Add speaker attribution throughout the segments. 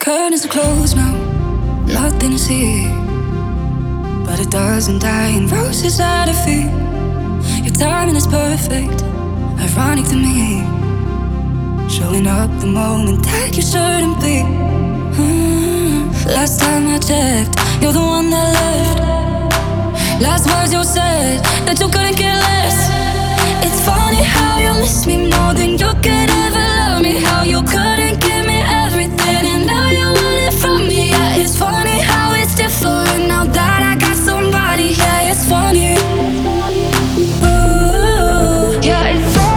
Speaker 1: Curtains are closed now, nothing to see. But it doesn't die in roses at her feet. Your timing is perfect, ironic to me. Showing up the moment that you shouldn't be. Last time I checked, you're the one that left. Last words you said, that you couldn't care less. It's funny how you miss me more than you could ever love me. How you couldn't give me everything and now you want it from me. Yeah, it's funny how it's different now that I got somebody. Yeah, it's funny. Ooh, yeah, it's funny.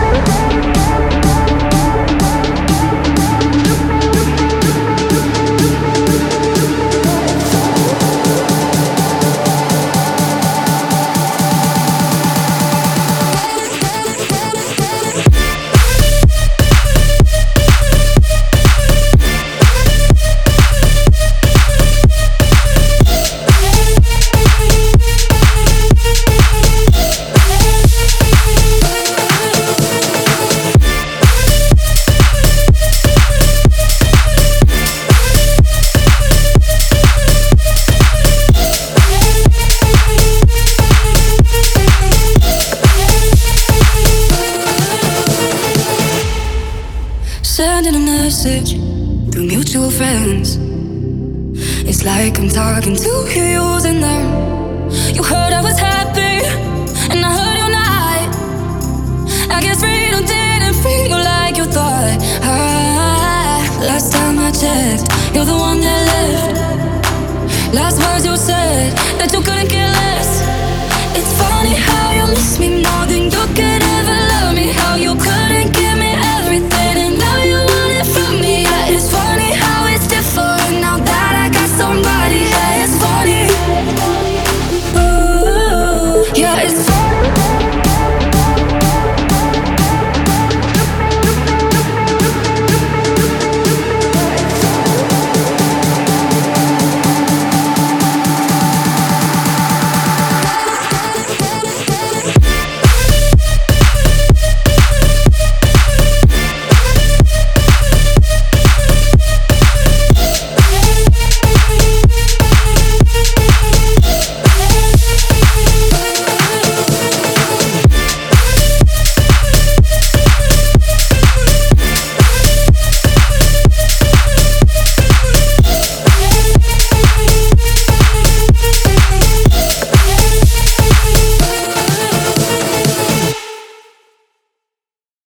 Speaker 1: Sending a message through mutual friends. It's like I'm talking to you using them. You heard I was